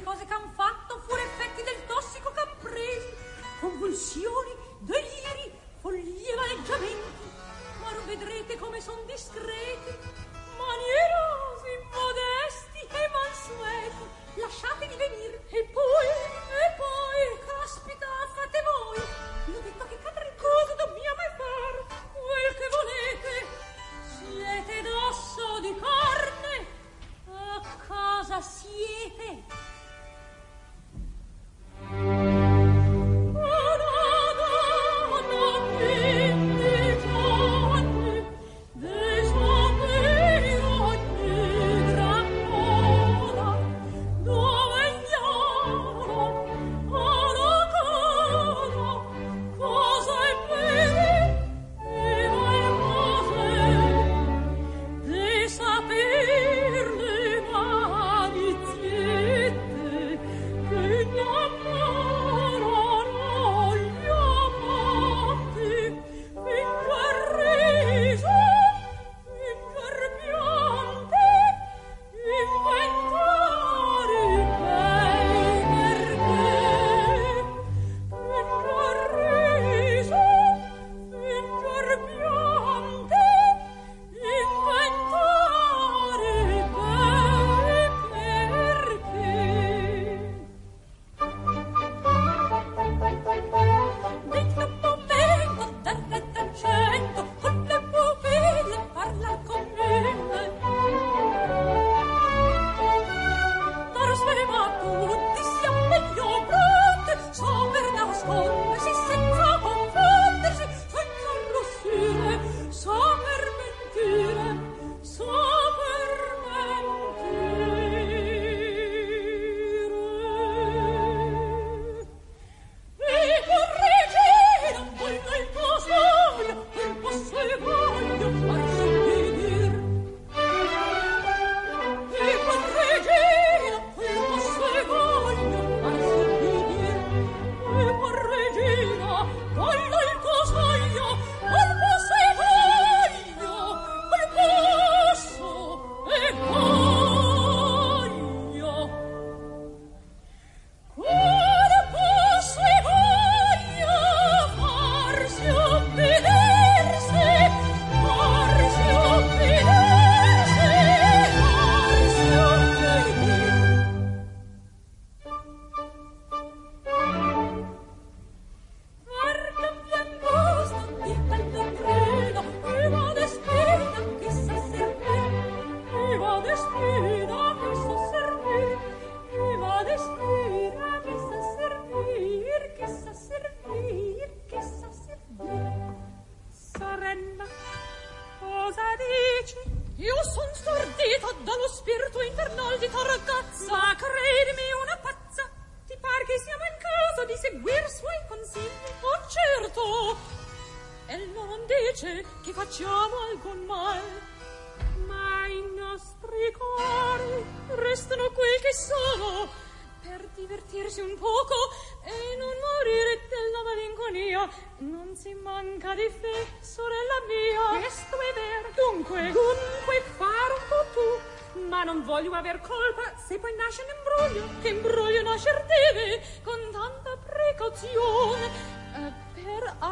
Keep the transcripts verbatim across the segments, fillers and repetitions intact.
cose che han fatto fuori effetti del tossico che han presi, convulsioni, deliri, follie, vaneggiamenti, ma non vedrete come son discreti, manierosi, modesti e mansueti. Lasciateli venire. E poi, e poi, caspita, fate voi. L'ho detto che cadrete. Cosa dobbiamo far? Quel che volete. Siete d'osso di carne. A cosa siete?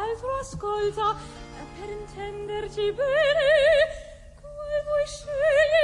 Ascolta, per intenderci bene, come vuoi scegliere